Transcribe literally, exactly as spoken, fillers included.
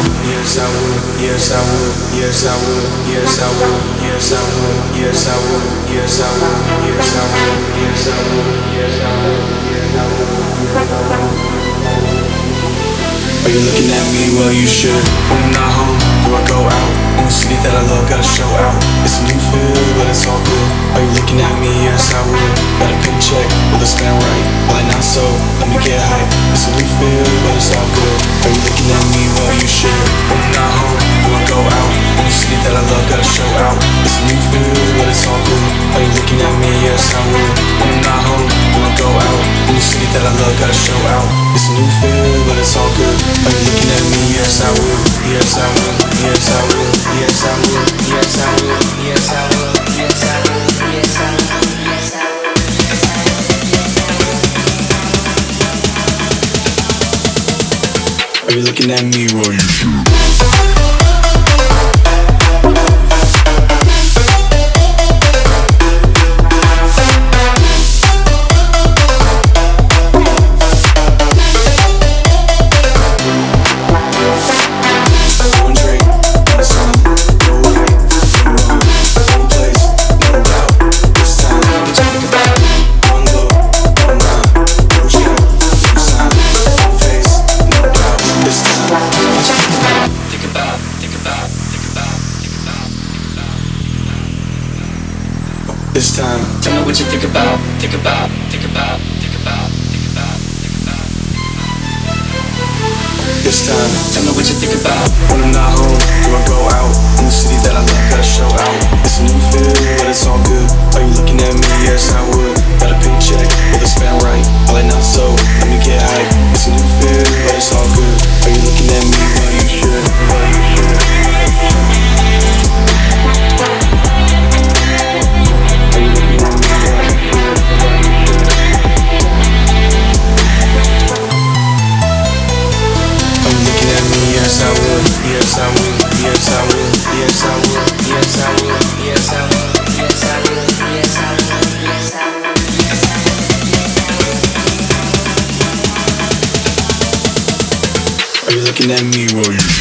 yes I would, yes I would, yes I would, yes I would, yes I would, yes I would, yes I would, yes I would, yes I would, yes I would, yes I would. Are you looking at me? Well, you should. When I'm not home, do I go out? In the city that I love, gotta show out. It's a new feel, but it's all good. Are you looking at me? Yes, I would. Got a paycheck, will it spend right? Well, not so, let me get hype. It's a new feel, but it's all good. Are you looking at me? Well, you should. When I'm not home, do I go out? In the city that I love, gotta show out. It's a new feel, but it's all good. Are you looking at me? Yes, I would. When I'm not home, do I go out? In the city that I love, gotta show out. It's a new feel, but it's all good. Are you looking at me? Yes, I would. Yes, I would. Yes, I would. Yes, I would. Yes, I would. Yes, I would. Yes, I would. Yes, I would. Yes, I would. Are you looking at me? Well, you should. This time, tell me what you think about, think about, think about, think about, think about, think about. This time, tell me what you think about. When I'm not home, do I go out? In the city that I love, gotta show out. It's a new feel, but it's all good. Are you looking at me? Yes, I would. Got a paycheck, will it spend right? Well, not so, let me get hype. It's a new feel, but it's all good. Are you looking at me? Well, you should. Well, you should. Yes, I would, yes, I would, yes, I would, yes, I would, yes, I would, yes, I would, yes, I would, yes, I would, yes, I would. Are you looking at me? Well, you